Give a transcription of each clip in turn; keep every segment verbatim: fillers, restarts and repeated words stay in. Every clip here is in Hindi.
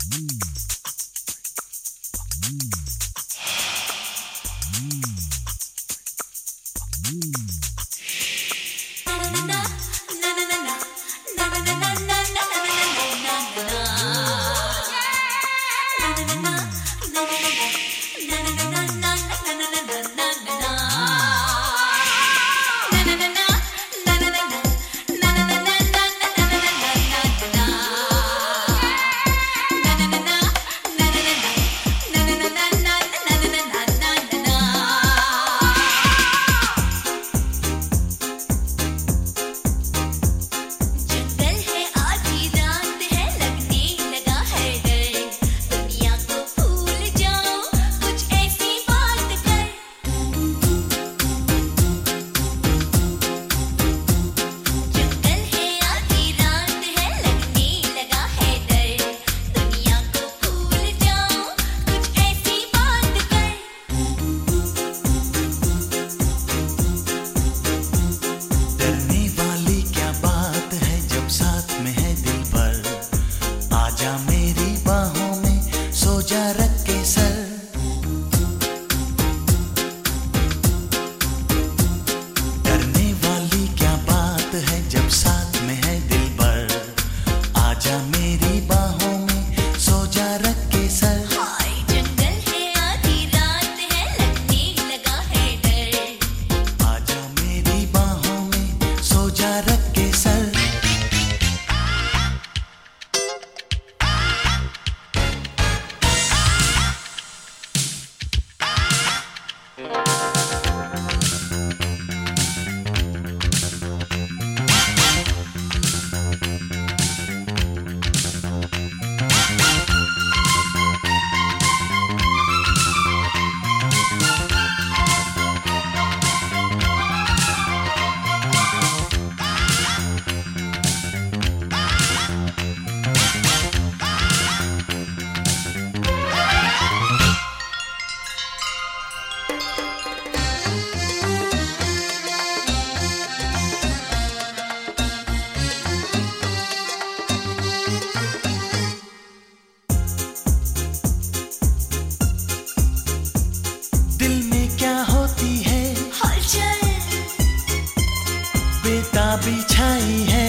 बिछाई है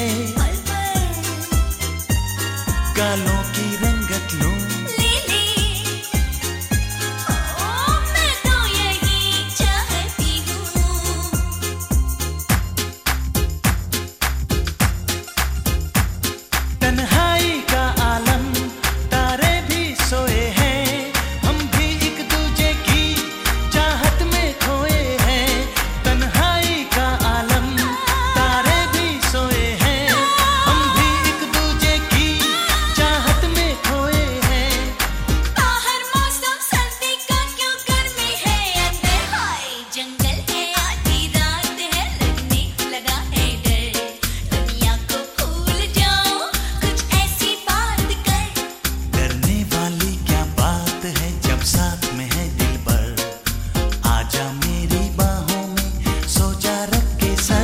गालों की रंगत लूं ले ले ओ मैं तो यही चाहती हूँ। तन्हाई का आलम तारे भी सोए हैं हम भी एक दूजे की चाहत में खोए हैं। तन्हाई का आलम तारे भी सोए हैं हम भी एक दूजे की चाहत में खोए हैं। बाहर मौसम सर्दी का क्यों गर्मी है अंदर हाय जंगल है आधी रात है लगने लगा है डर दुनिया को भूल जाओ कुछ ऐसी बात कर। डरने वाली क्या बात है जब साथ में है दिलबर आजा मेरी बाहों में सो जा रख के सर।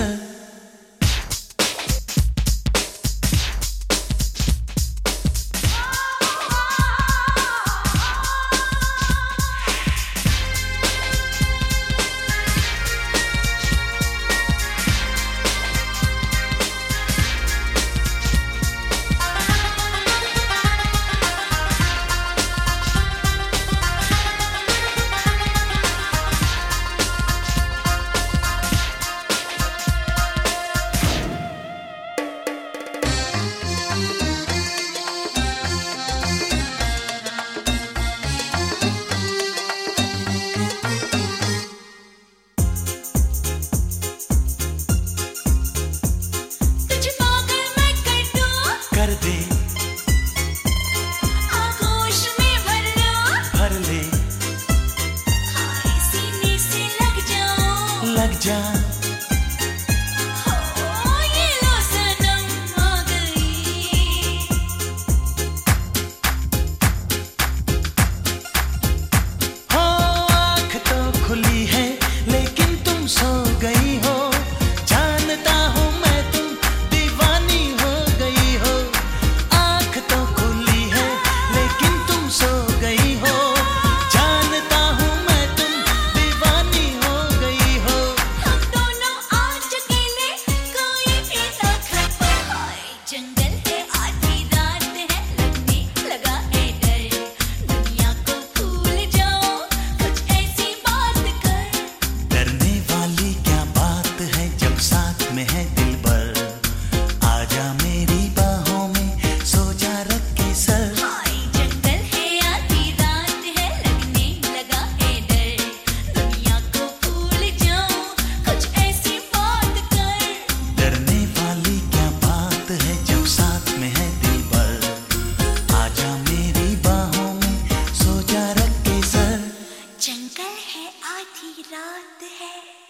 तुझ पागल मैं कर दूँ कर दे आगोश में भर लो भर ले हाय सीने से लग जाओ लग जा हो ये लो सनम आ गई। हो आँख तो खुली है लेकिन तुम सो गई हो जानता हूँ मैं तुम दीवानी हो गई हो। जंगल है आधी रात है।